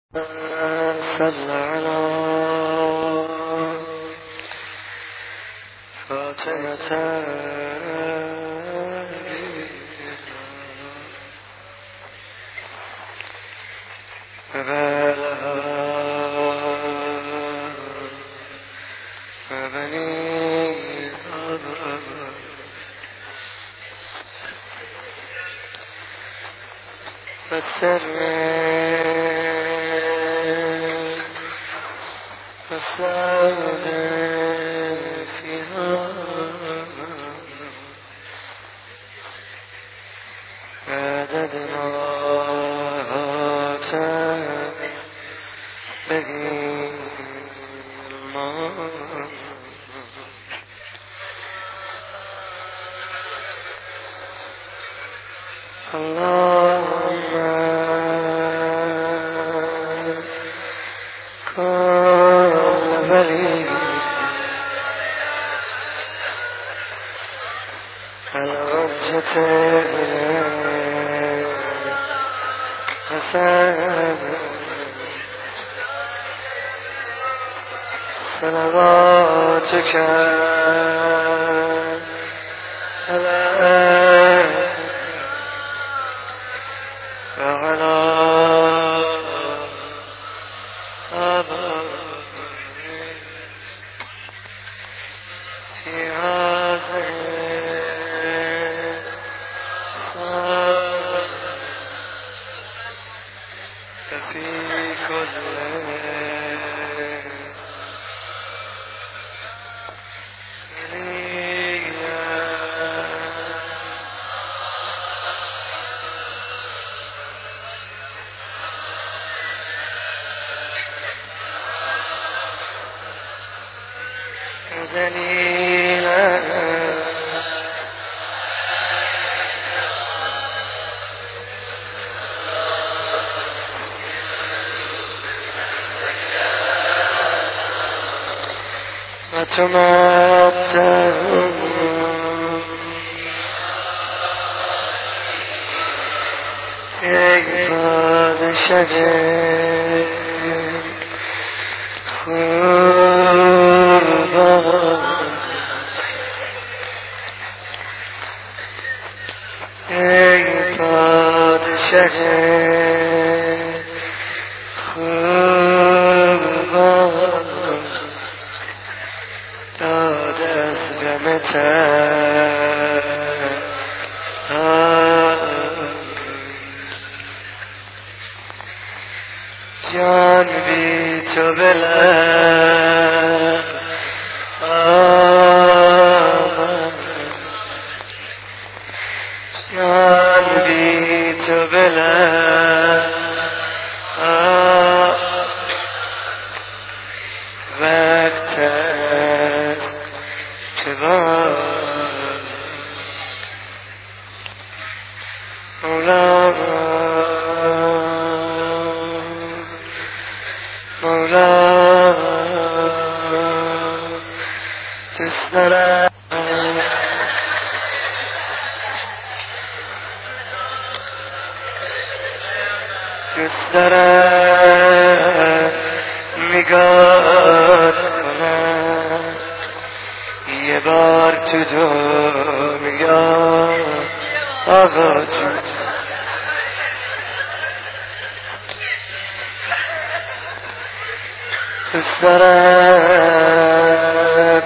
صل على فاطمة وبالها وبنيها والسر والسعد فيها عددناها تبهي الماء اللهم كن ولي الحجة حسن صلواتك على وعلى آبائه في هذه الصلاة وفي كل دليلا وتمتعون يكفى شجر شهر خوبا داد از غمتن جان بی تو بلند جان بی تو بلند وقت است که باز مولا مولا دوست دارم دوست دارم نگاهت کنم یه بار تو دنیا آقا جون دوست دارم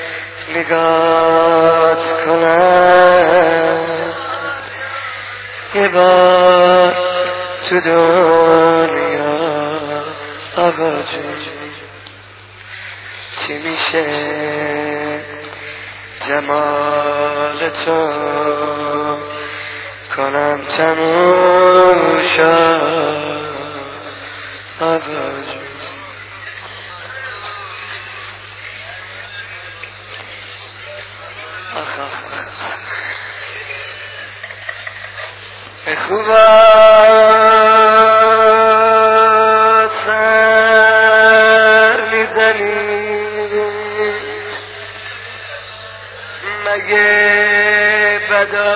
نگاهت کنم یه بار تو دنیا آقا جون چی میشه جمال تو کنم تموشا آقا جون خوبا سر میزنی مگه بدا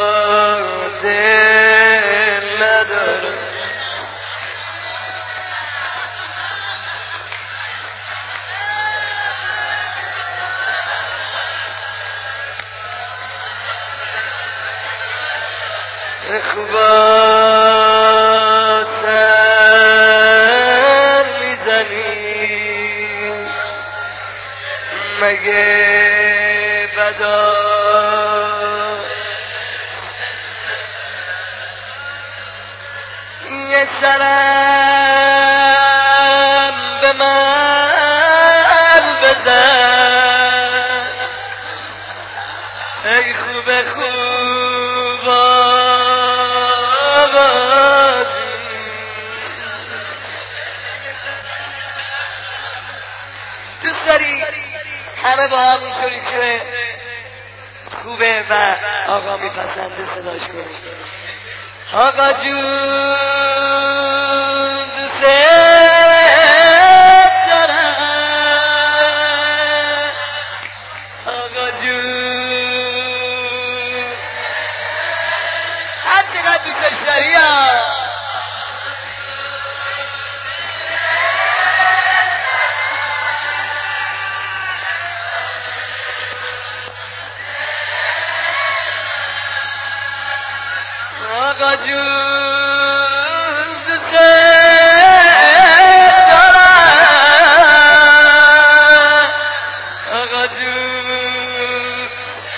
دل نداره خوبا سر میزنی مگه بدا یه سرم به من بزن ای خوب دوست داری همه با هم اونطوری که خوبه و آقا میپسنده صداش کنی آقا جون دوست دارم آقا جون هر چقدر دوستش داری آقا جون دوست دارم آقا جون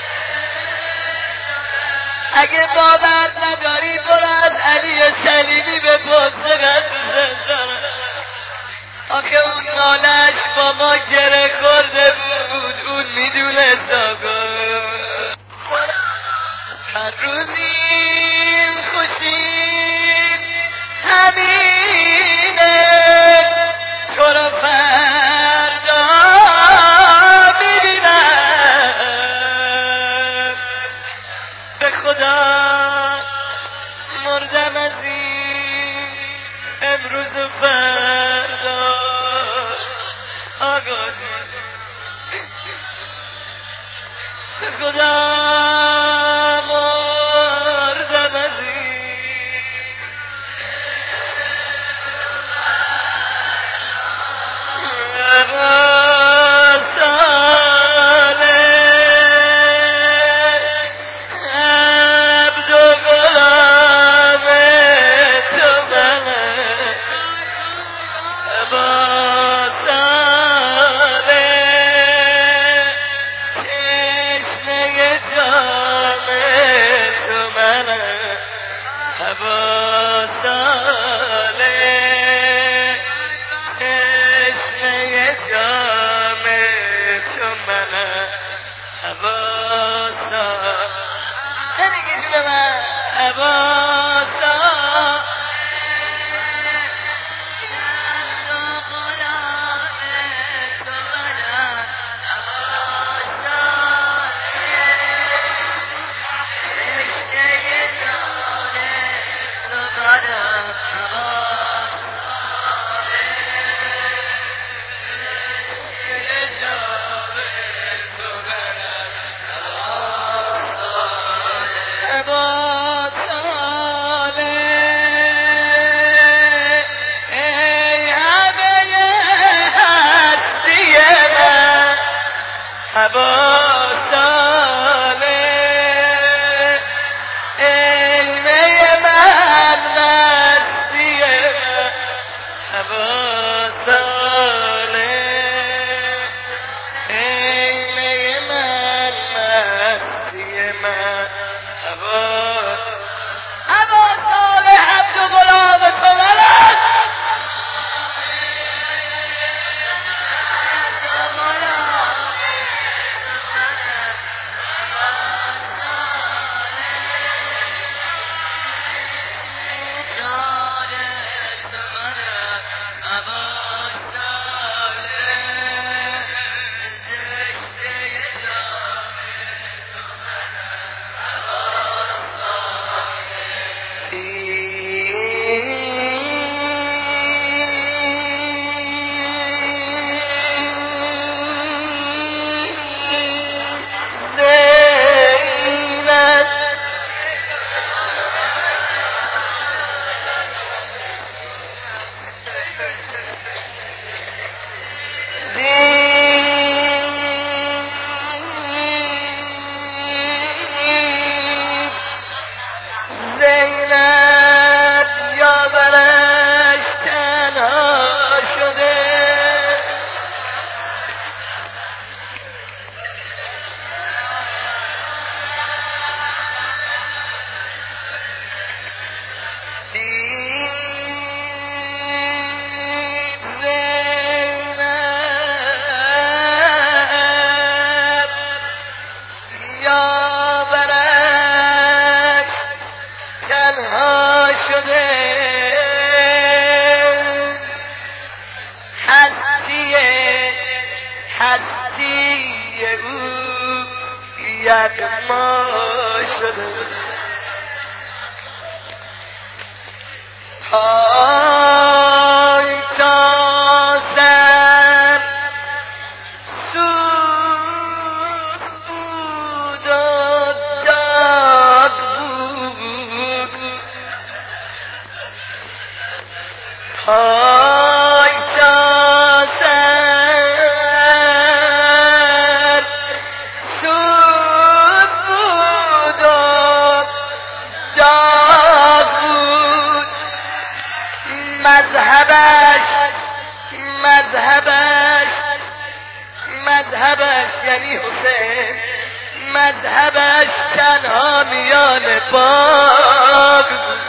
اگه باور نداری برو از علی سلیمی بپرس چقدر دوست دارم آخه اون نالش با ما گره خورده بود اون میدونست آقا هر روزیم خوشید همینه تو رو فردا میبینم به خدا مردم از این امروز و فردا آقا به خدا یغما شده های تازم سود و داد بود های تازم سود بود و داد بود مذهبش یعنی حسین مذهبش تنها میان باغ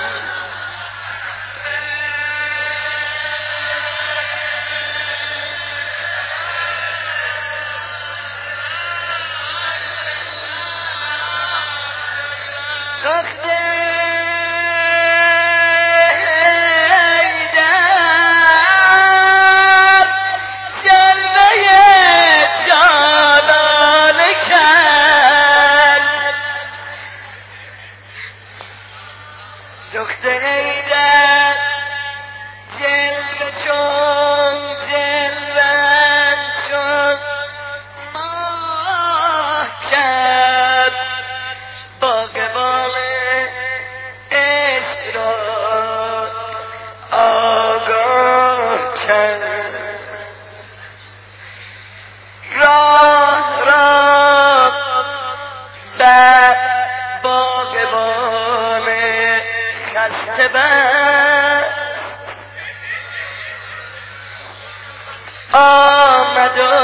آمد و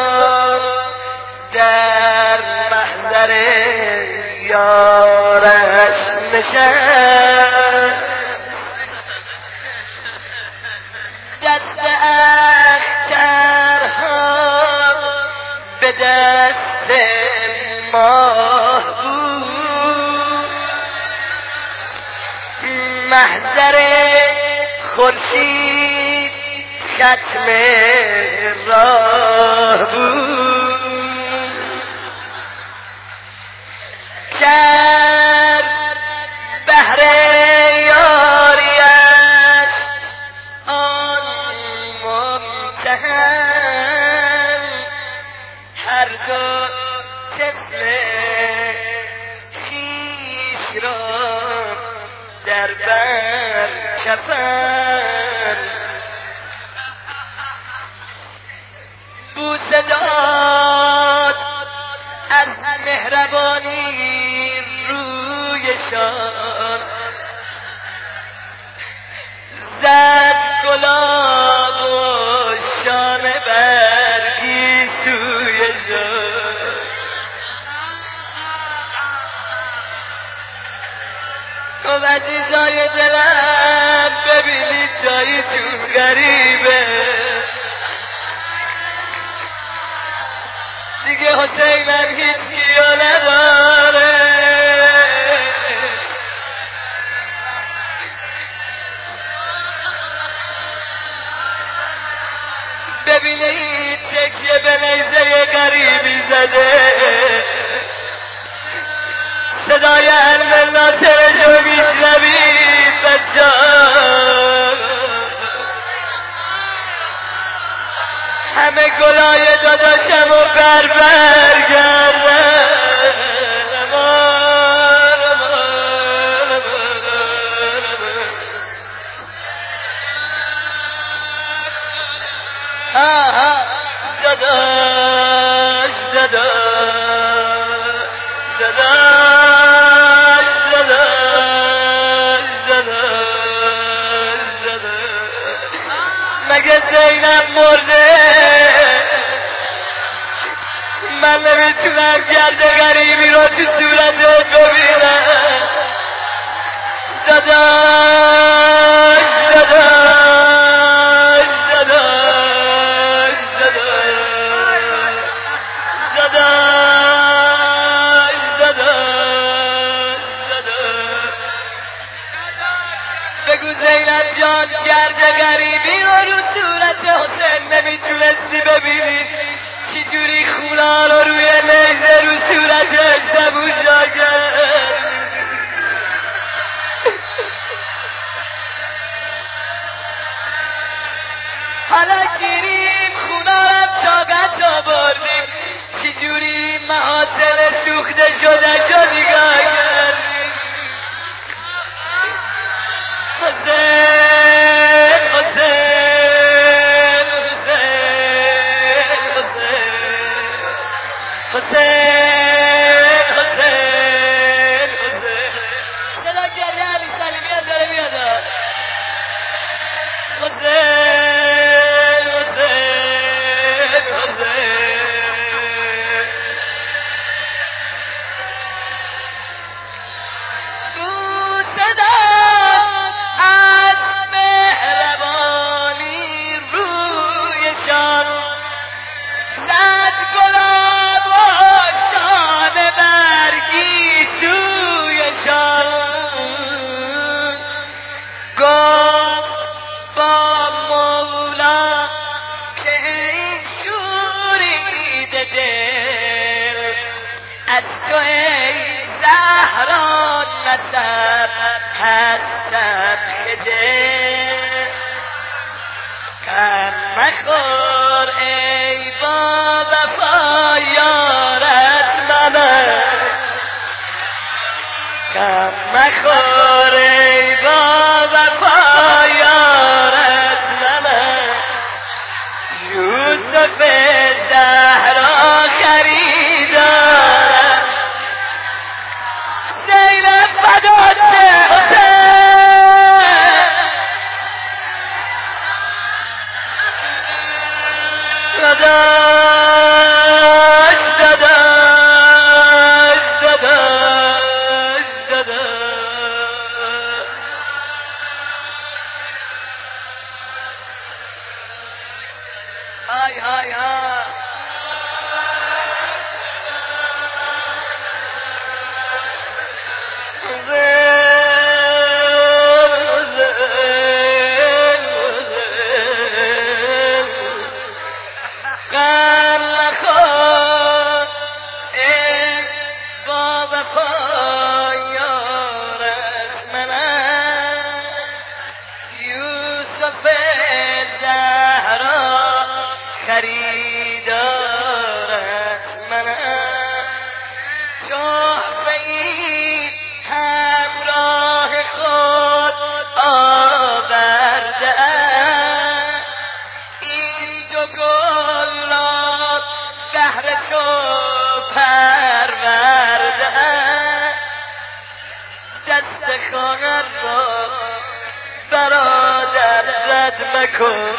در محضر یارش نشست دست اخترها به دست ماه بود محضر خورشید ختم راه بود کرد بهر یاریش آن ممتحن هر دو طفل خویش را در بر کفن بوسه داد از مهربانی رویشان زد گلاب و شانه برگی سویشان خب عزیزای دلم ببینید جایتون غریبه دیگه حسینم هیچ کیو نداره ببینید تکیه به نیزه غریبی زده صدای علم ناصرشو میشنوید بچه‌ها همه گلای داداشمو برگردن داداش مگه زینب مرده من نمیتونم گرد غریبی رو تو صورتت ببینم داداش بگو زینب جان گرد غریبی رو صورت حسین نمیتونستی ببینی چجوری خولا رو روی نیزه رو صورتش نبود حالا گیریم خونارم طاقت آوردیم چجوری محاصل سوخته شده شو نگاه کردیم حسین حسین حسین حسین حسین صدا گریه علی سلیمی داره میاد حسین حسین حسین بوسه داد از مهربانی رویشان زد گلاب و شانه برگی تویشان گفت با مولا که این شوریده دل از تو ای زهرا نسب هستم خجل کم مخور ای با وفا یارت منه کم مخور ای با وفا یارت منه یوسف زهرا خریدارم زینب فدات داداش داداش داداش داداش های های های خریدارت منم شهره‌ای همراه خود آورده این دو گل را بهر تو پرورده دست خواهر را برادر رد مکن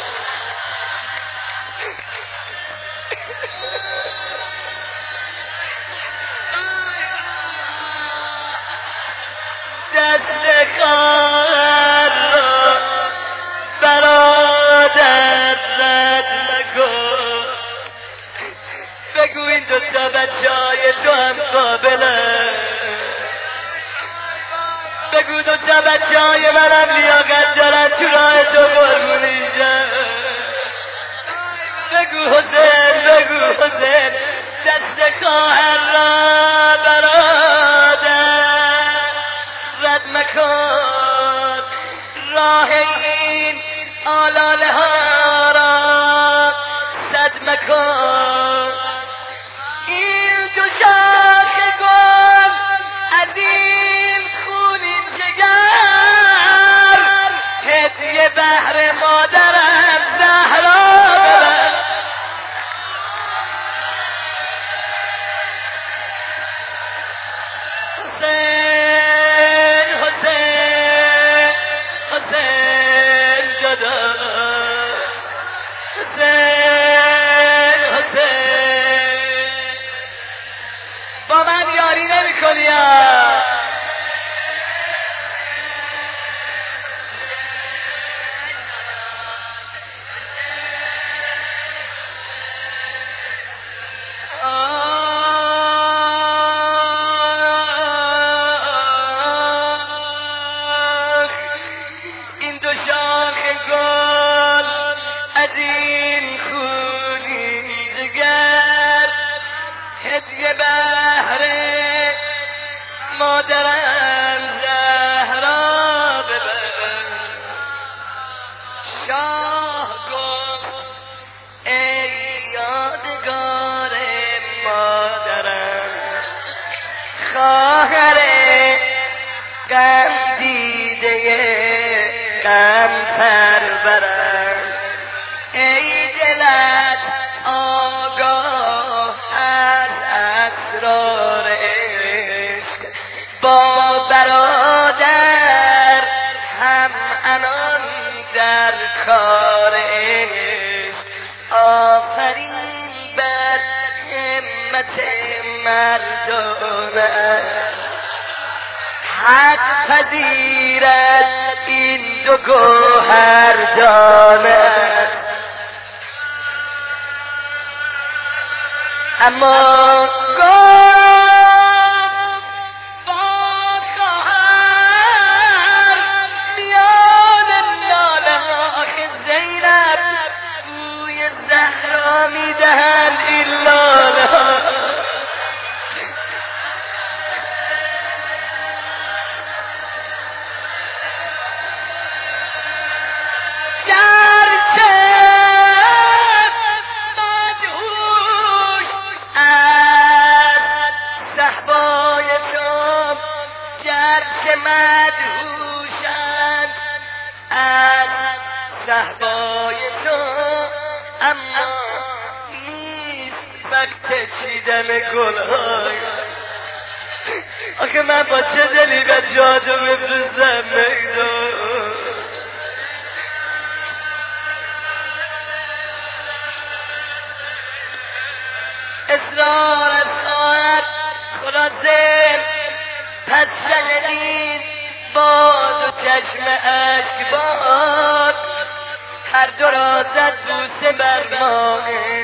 دست خواهر را برادر رد نکن بگو این دوتا بچه‌های تو هم قابلن بگو دوتا بچه‌های منم لیاقت دارن تو راه تو قربونیشن بگو حسین بگو حسین دست خواهر را برادر رد مکن راه این آلاله ها را سد مکن این دو شاخ گل از این خونین جگر هدیه بهر مادرم زهرا ببر حسین حسین حسین جدا حسین حسین با من یاری نمی کنی هدیه بهر مادرم زهرا ببر شاه خواهر غم دیده غم پرورم ای دلت آگاه از اسرار عشق با برادر هم انان در کار عشق آفرین بر همت مردانه حق پذیرد این دو گوهر دانه اما گفت با خواهر میان ناله آخه زینب بوی زهرا میدهند این لاله مدهوشند از صحبای تو اما نیست وقت چیدن گلهای آخه من با چه دلی به جادو بفرستم میدان اصرار از ساعت خلاصه پس شنیدین با دو چشم اشک باد هر دو را زد بوسه بر ماه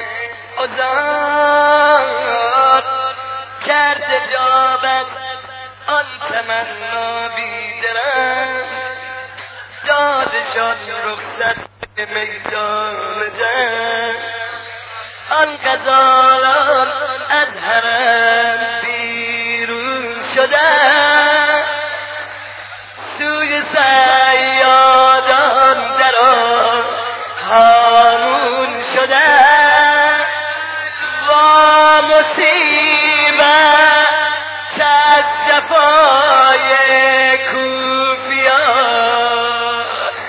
ازاد کرد جابت آن تمنا بیدرم دادشان رخصت به میدان جنگ آن غزالان از حرم بیرون شدن سوی صیادان در آن هامون شدن و مصیبت از جفای کوفیان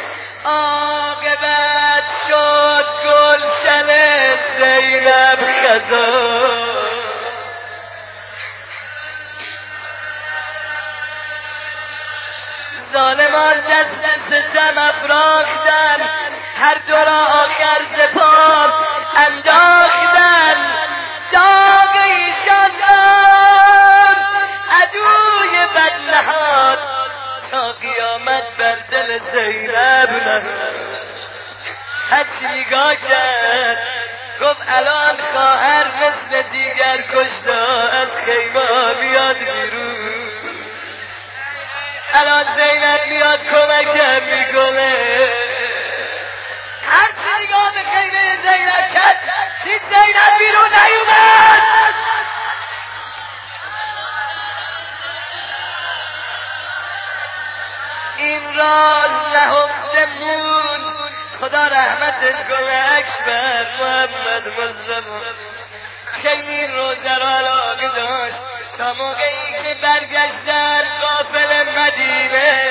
عاقبت شد گلشن زینب خزان ظالمان دست ستم افراختن هر دو را آخر ز پا انداختن داغ ایشان عدوی بد نهاد تا قیامت بر دل زینب نهاد هرچی نگاه کرد گفت الان خواهر مثل دیگر کشته از خیمه میاد بیرون الان زینب میاد کمکم میکنه هرچی نگاه به خیمه زینب کرد دید زینب بیرون نیومد این راز نهفته موند خدا رحمتت کنه اکبر محمد مصطفی خیلی روزه را علاقه داشت تا موقعی که برگشتن قافل مدینه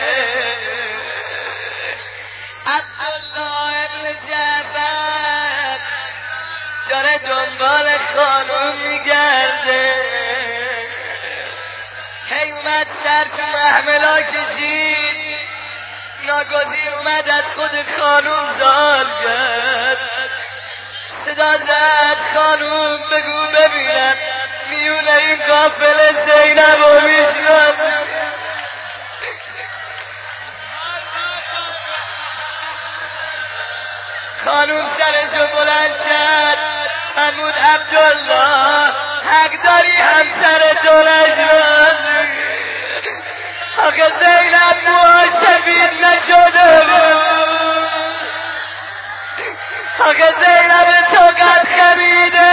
عبدالله ابن جعفر داره دنبال خانم میگرده هی اومد سر تو محملا کشید ناگزیر اومد از خود خانم سوال کرد صدا زد خانم بگو ببینم میونه این قافل زینب رو میشنم خانم سرشو بلند کرد فرمود عبدالله حق داری همسر تو نشد آخه زینب موهاش سفید نشده بود آخه زینب تو قد خمیده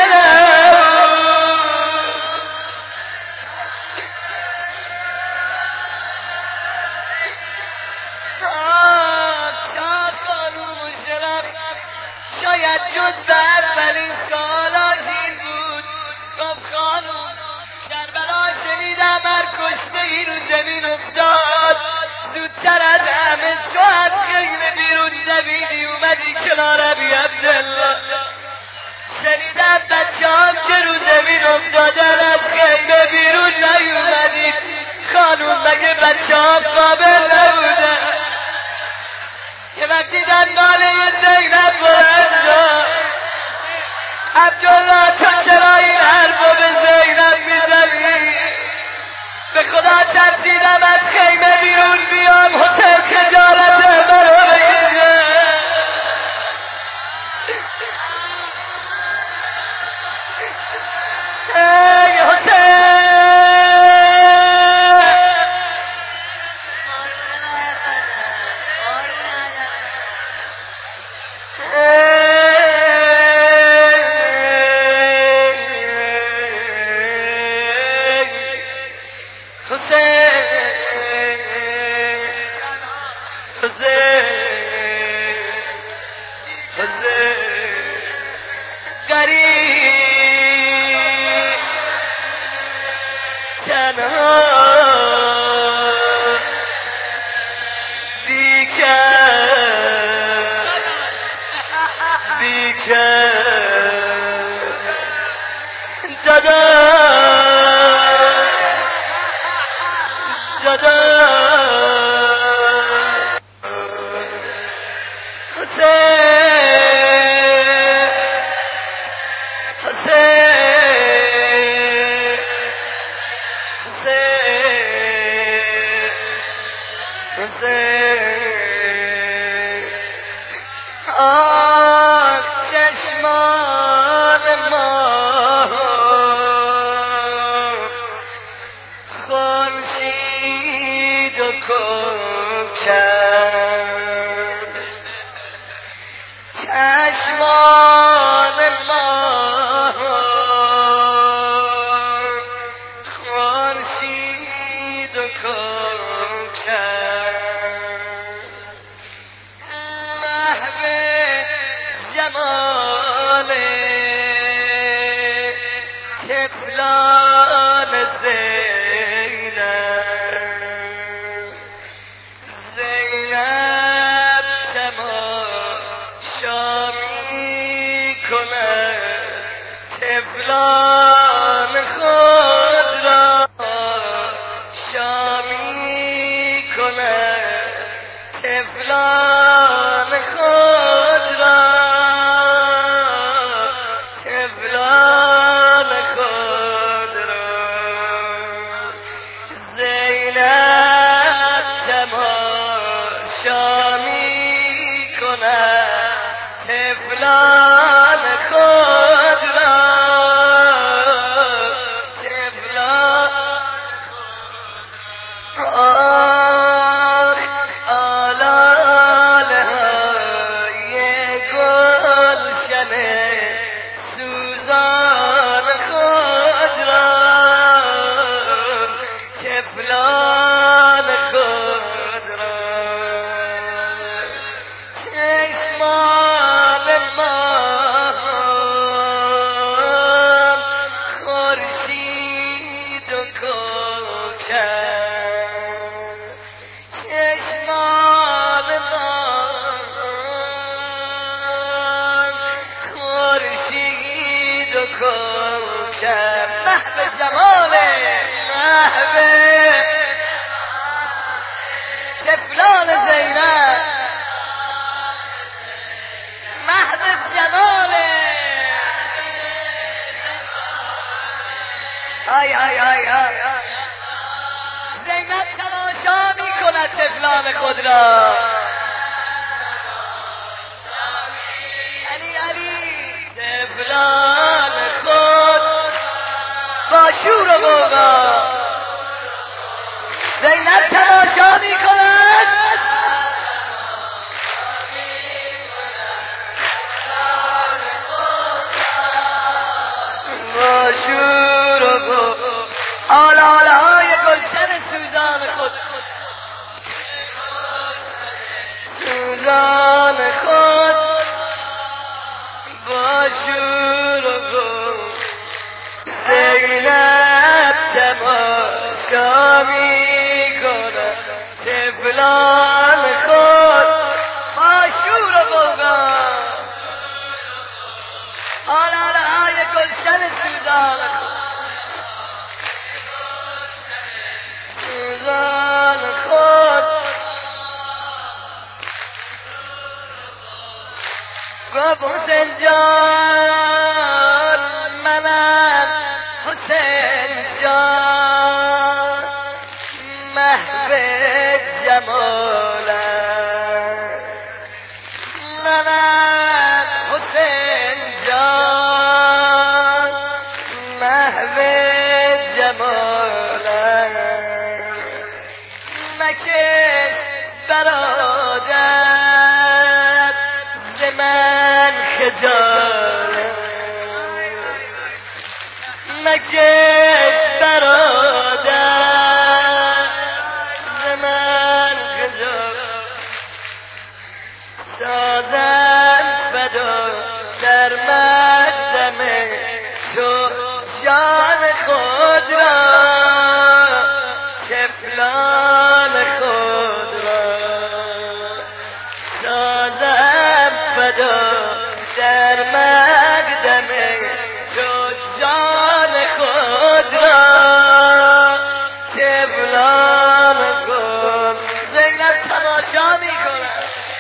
شاید جز به اولین سالاش این بود گفت خانم کربلا شنیدم قمر کشته ای رو زمین افتاد، زودتر از همه تو از خیمه بیرون دویدی اومدی کنار ابی عبدالله. شنیدم بچه هم که رو زمین افتادن از خیمه بیرون نیومدید. خانوم مگه بچه هم قابل نبودن که وقتی در ناله زینب بلند شد؟ عبدالله تو چرا این حرفو به زینب میزنی؟ به خدا ترسیدم از خیمه بیرون بیام حسین خجالت منو بکشه. ای حسین زینب تماشا میکند طفلان خود را. طفلان خود با شور و غوغا زینب تماشا میکند. با شور و غوغا آلاله های گلشن سوزان خود، سوزان خود با شور و غوغا زینب تماشا تماشا میکنه طفلان خود با شور و غوغا آلاله های گلشن سوزان خود گفت حسین جان منم حسین جان محو جمالم منم حسین جان محو جمالم مکش برادر ز من خجالت مکش برادر ز من خجالت سازم فدا در مقدم تو جان خود را طفلان خود را سازم فدا در مقدم تو جان خود را طفلان خود زینب تماشا میکنه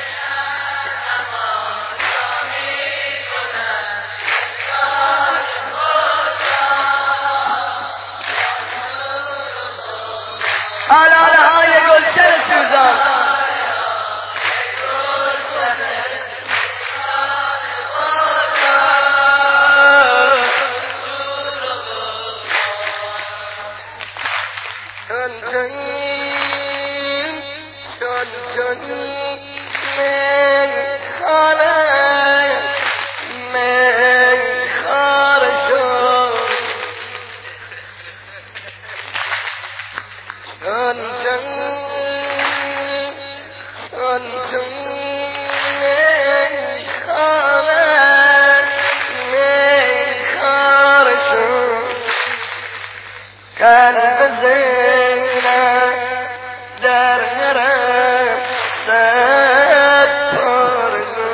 آلاله های گلشن سوزان قلب زینب در حرم صد پارزو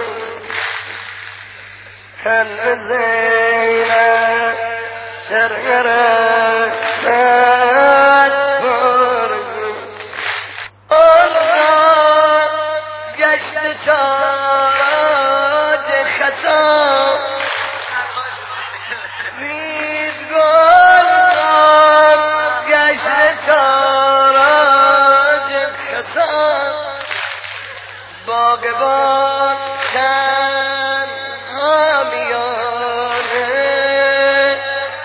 قلب زینب در حرم صد پارزو آن را گشت تاراج خطا باغبان تنها میانه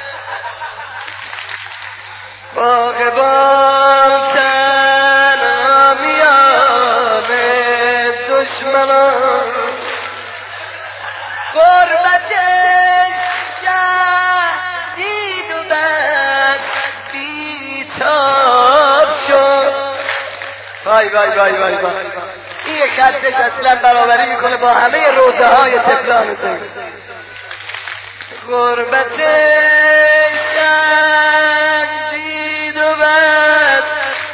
باغبان تنها میانه دشمنان غربتش شدید و بد بیتاب شد وای وای وای وای وای این خلقش اصلا برابری میکنه با همه روزه های طفلان زین غربت شدید و بد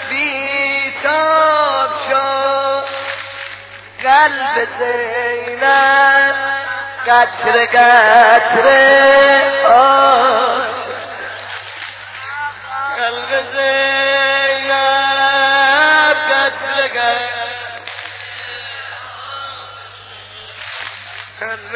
بیتاب شد قلب زینب قطره قطره آب شد قلب زینب قطره قطره قلب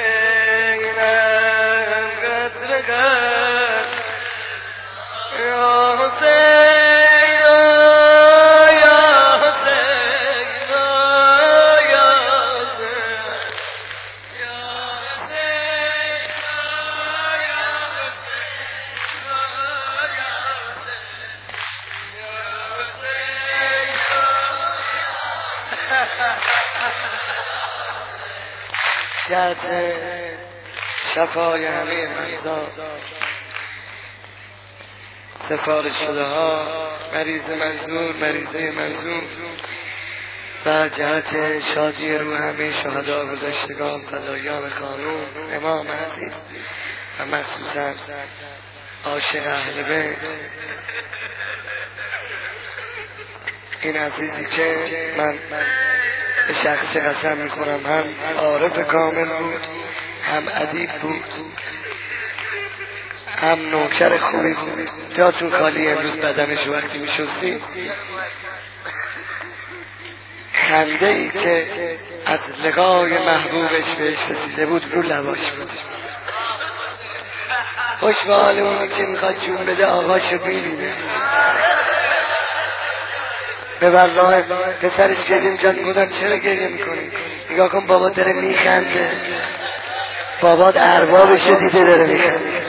زینب قطره قطره یا حسین یا حسین یا حسین یا حسین جهت شفای همه مریضان سفارش شده ها مریض منظور مریضه منظور و جهت شادی روح همه شهدا گذشتگان فدایان قانون امام عزیز و مخصوصا عاشق اهل بیت این عزیزی که من به شخص قسم میخورم هم عارف کامل بود، هم ادیب بود، هم نوکر خوبی بود. جاتون خالی امروز بدنش وقتی میشستی خنده ای که از لقای محبوبش بهش رسیده بود رو لباش بود. خوش به حال اونی که میخواد جون بده آقاشو ببینه. به والله پسرش گریم جان بودم چرا گریه میکنی؟ نگاه کن بابا داره میخنده، بابات اربابشو دیده داره میخنده.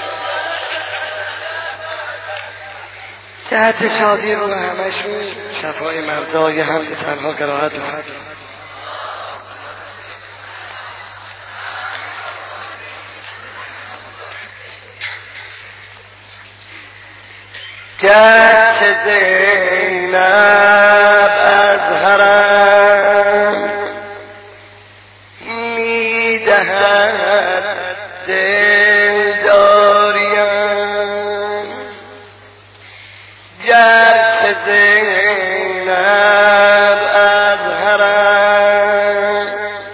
جهت شادی رو به همشون شفای مردای هم به تنها قرائت و فضل. گرچه زینب از حرم میدهد دل داریم، گرچه زینب از حرم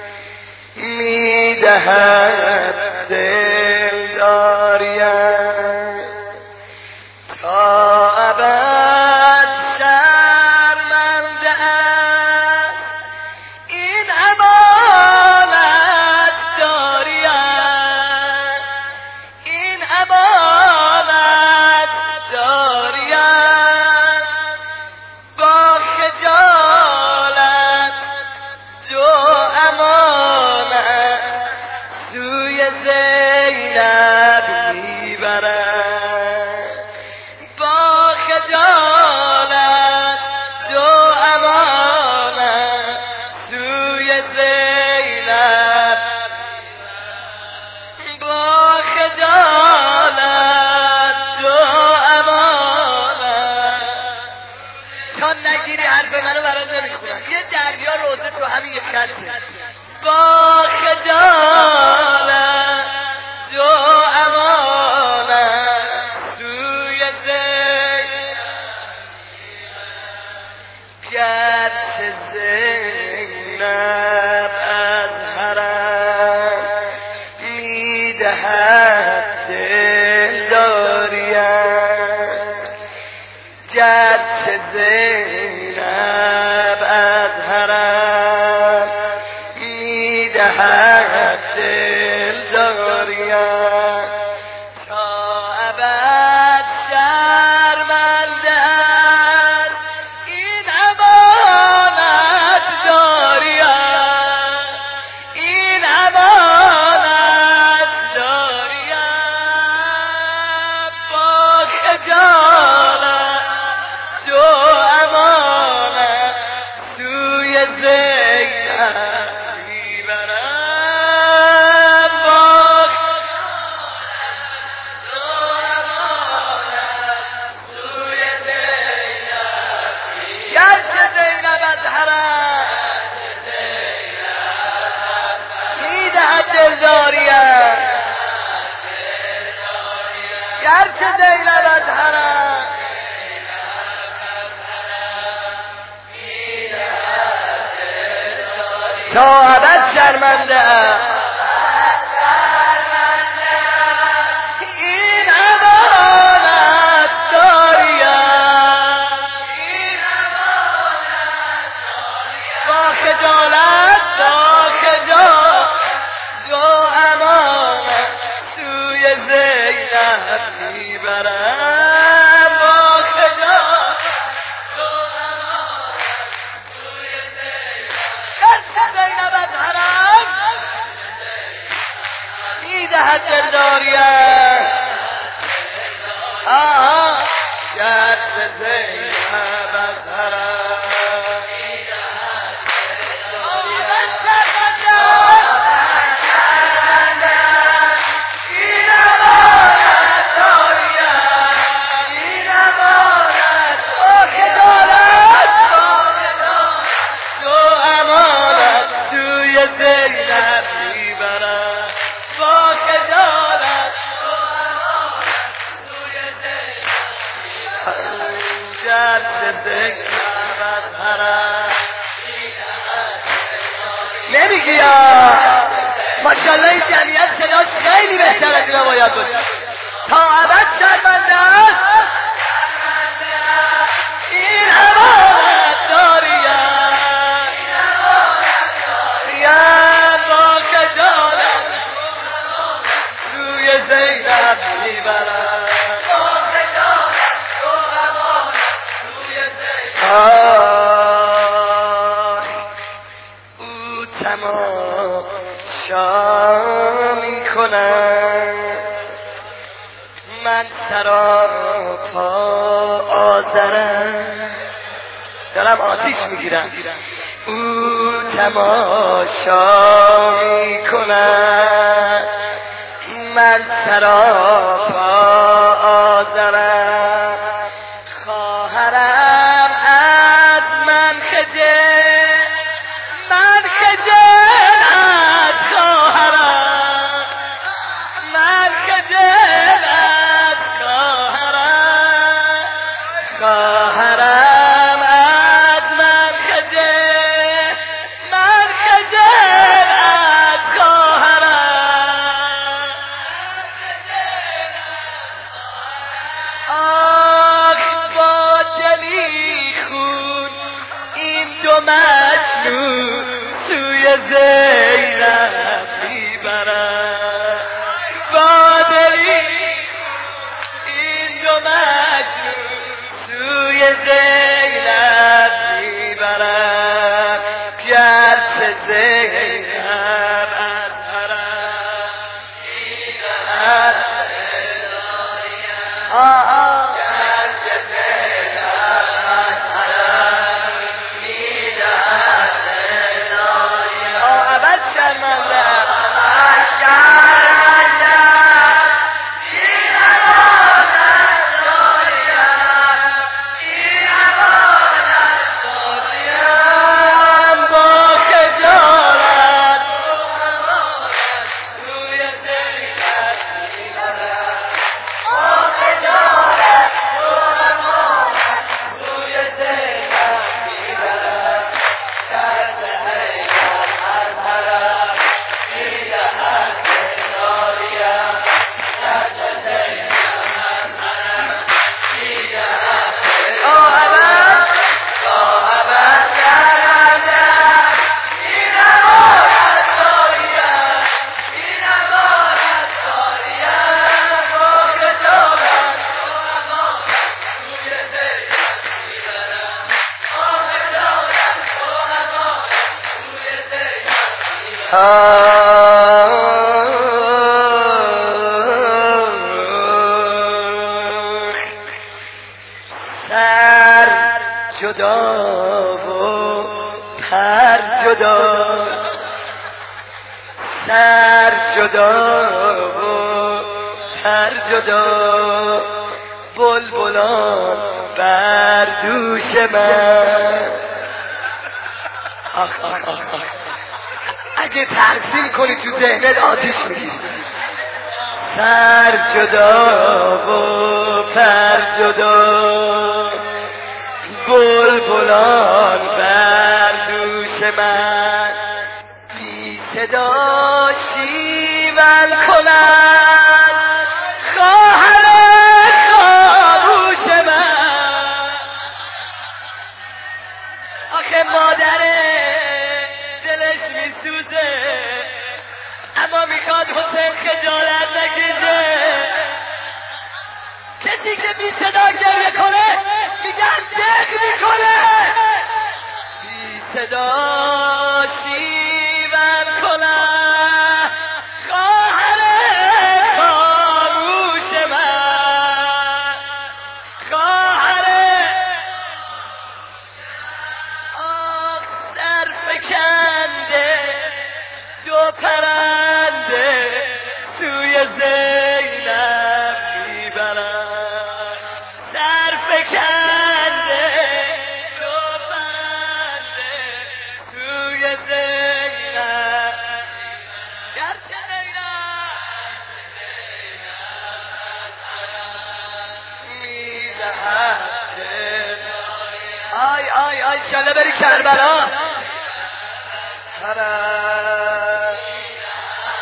میدهد دل داریم، تا ابد شرمنده است این امانت داریم، این امانت داریم، با خجالت جو امانت سوی زینب میبرد، با خجالت جو امانت سوی زینب، با خجالت جو امانت. تا نگیری حرف منو برات نمیخونم، یه دریا روزه تو همین یک خطه. با خجالت جو امانت سوی زینب، گرچه زینب از حرم میدهد دل داریم، گرچه زینب از حرم میدهد دل داریم، تا ابد شرمنده است این امانت داریم، این امانت داریم، با خجالت جو امانت سوی زینب میبرم، با جو امانت سوی زینب، گرچه زینب از حرم میدهد دل داریم، گرچه زینب از حرم تا ابد شرمنده است این امانت داریم، با خجالت جو امانت سوی زینب میبرم، با خجالت جو امانت سوی زینب، گرچه زینب از حرم میدهد دل داریم، گرچه زینب از حرم میدهد دل ماشاءالله این جمعیت صداش خیلی بهتر از اینا باید باشه تا ابد شرمنده است این امانت داریم با خجالت روی زینب میبرم او تماشا میکنم من سراپا آذرم دارم آتیش میگیرم او تماشا میکنم من سراپا آذرم خواهرم از من خجل از خواهرم من خجل از خواهرم خواهرم از من خجل از خواهرم آخ با دلی خون این دو مجنون سوی زینب میبرم با دلی این دو مجنون سوی زینب میبرم گرچه زینب از حرم میدهد گرچه زینب از حرم میدهد ابد شرمنده سر جدا و پر جدا سر جدا و پر جدا بلبلان بر دوش من آخ آخ آخ آخ اگه ترسیم کنی تو ذهنت آتیش میگیری سر جدا و پر جدا بلبلان بر دوش من بی صدا شیون کنند خواهر خاموش من آخه مادره دلش میسوزه اما میخواد حسین خجالت نکشه کسی که بی صدا گریه کنه میگن دق میکنه بی صدا شیون کنه خواهر خاموش من خواهر آخ سر فکنده دو پرنده سوی زینب میبرن سر فکنده دو پرنده سوی زینب گرچه میدهد آی آی آی شاله بری کربلا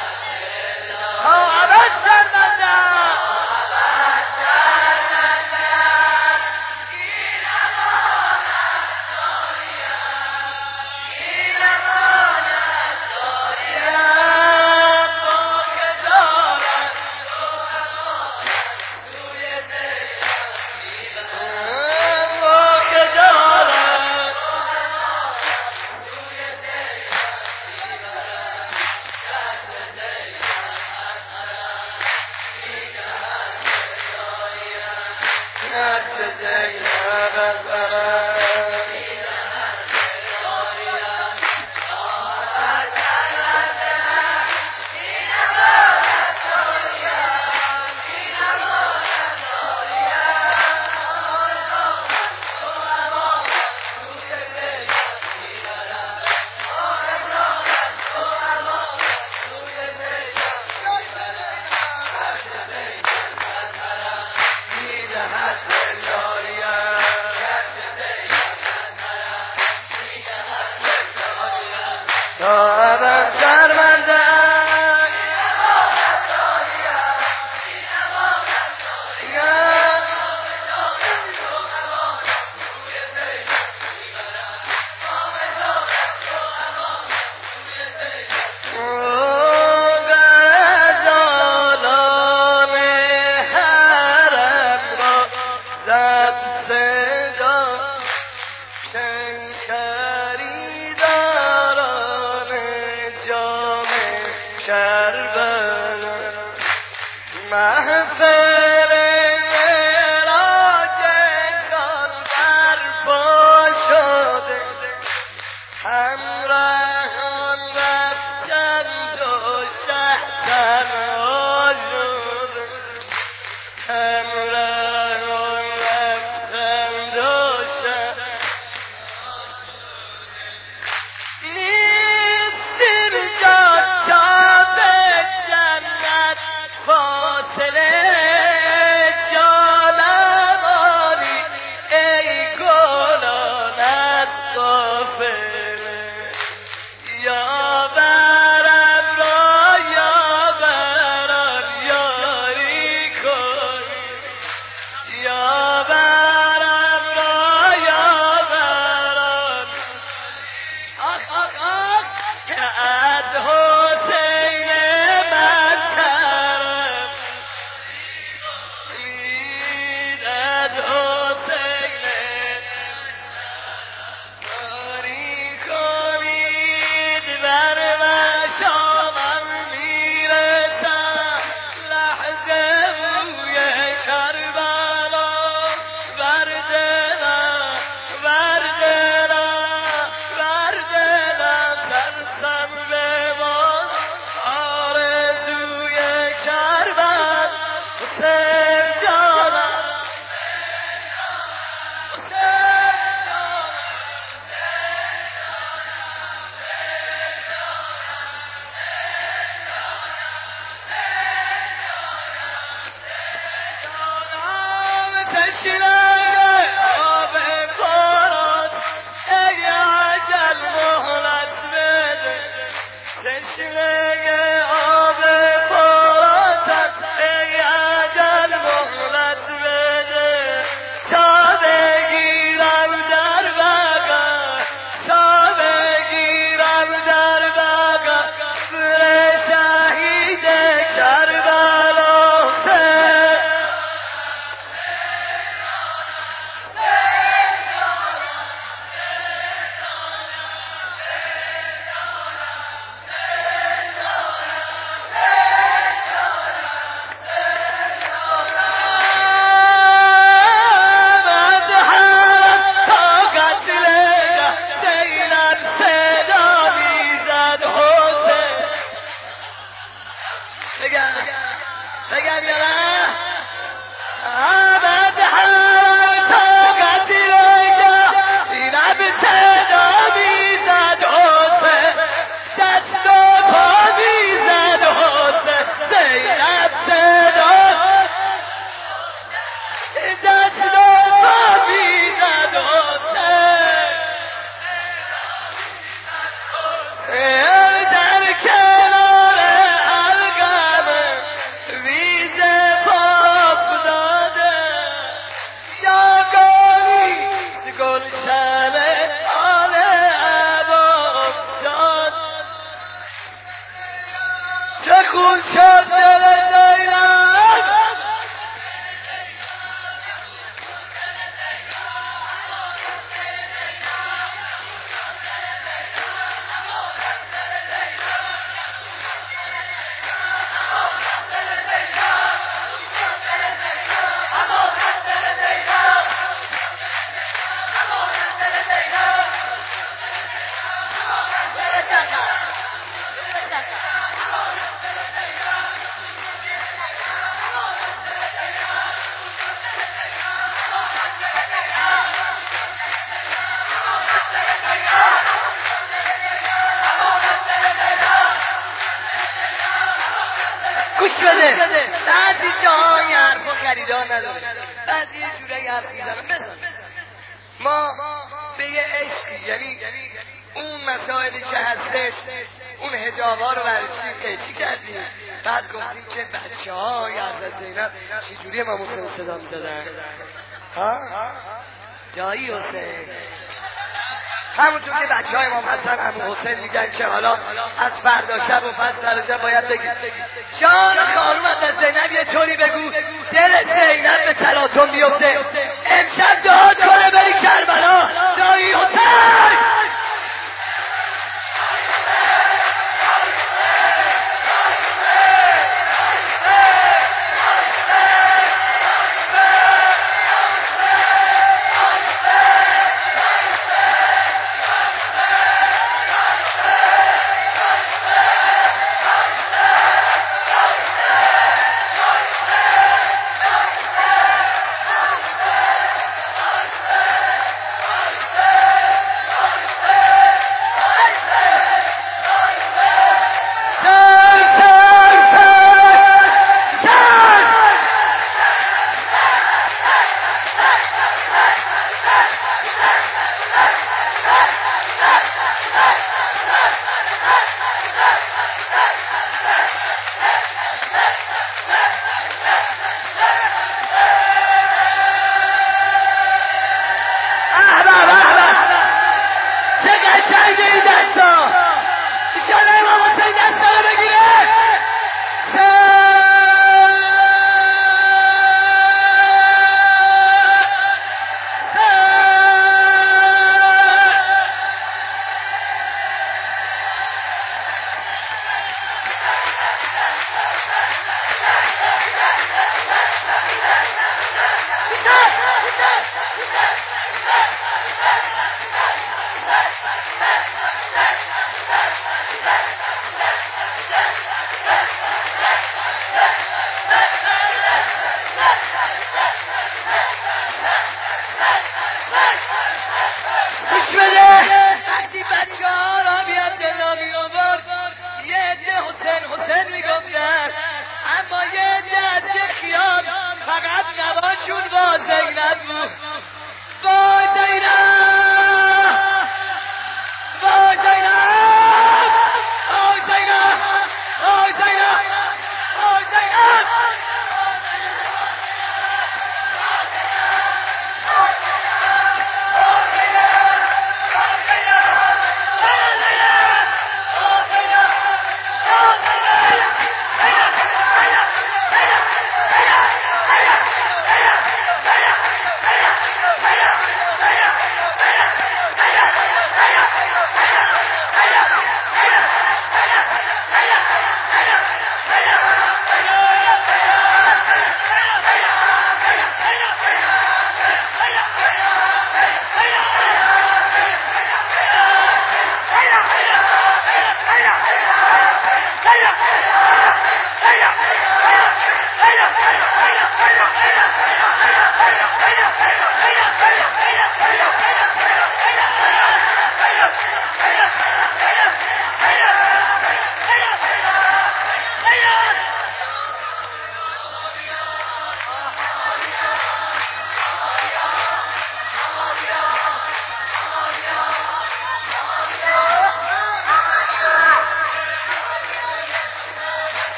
محفل معراج جان برپا شده همراهان رفتند و شهر آشوده همراهان رفتند و شهر نیست جا تا به جنت فاصله جانمانی ای گلان از قافله یا برم را یا برم یاری کنی یا برم را یا برم آخ آخ آخ که از حسین من طرف لید از حسین یاری کنید بر مشامم میرسم لحظه بوی کربلا بر دلم بر دلم بر دلم ترسم به ما آرزوی کربلا حسین جانم تشنه آب باران ای عجل مهلت بده تشنه آب باران ای عجل مهلت بده تا بگیرم در بغل تا بگیرم در بغل سر شهید کربلا بگم یا نه آمد حال طاقت لیلا اینم صدا میزد حسین دست و پا میزد حسین زینب صدا دست و پا میزد حسین در کنار الگم ویز پاپ داده یا گلی گلشن آل عبا افتاد چه خون شد دل زینب گوش بده بعضی جاهای حرفا خریدار نداره بعضی یه جورایی حرف میزنن بزن ما به یه عشقی یعنی اون مسائلی که هستش اون حجابا رو برشی قیچی کردیم بعد گفتیم که بچه های حضرت زینب چجوری ما مسلم صدا میزدن ها؟ جایی حسین همونطور که بچه های امام حسن امام حسین میگن که حالا از فردا شب و فردا شب باید بگید جان خانوم از زینب یه طوری بگو دل زینب به تلاطم بیفته امشب دعا کنه بری کربلا دایی حسین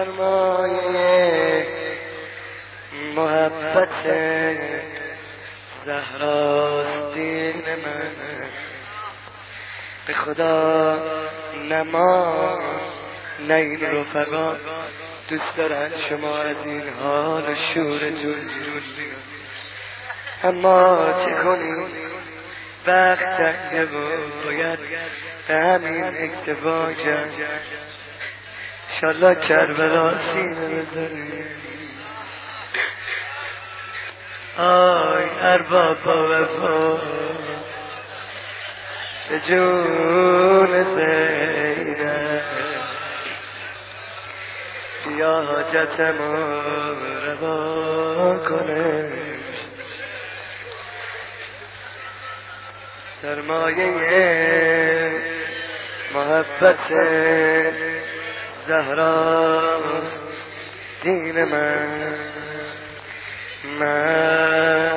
سرمایه محبت زهراست دین من، به خدا نما نه این رفقا دوست دارن شما از این حال و شورتون بیرون بیان، اما چه کنیم وقت تنگه باید به همین اکتفا کرد. انشالله کربلا سینه بزنیم. آی ارباب با وفا به جون زینب، بیا حاجتمو روا کنه. سرمایه محبت زهراست دین من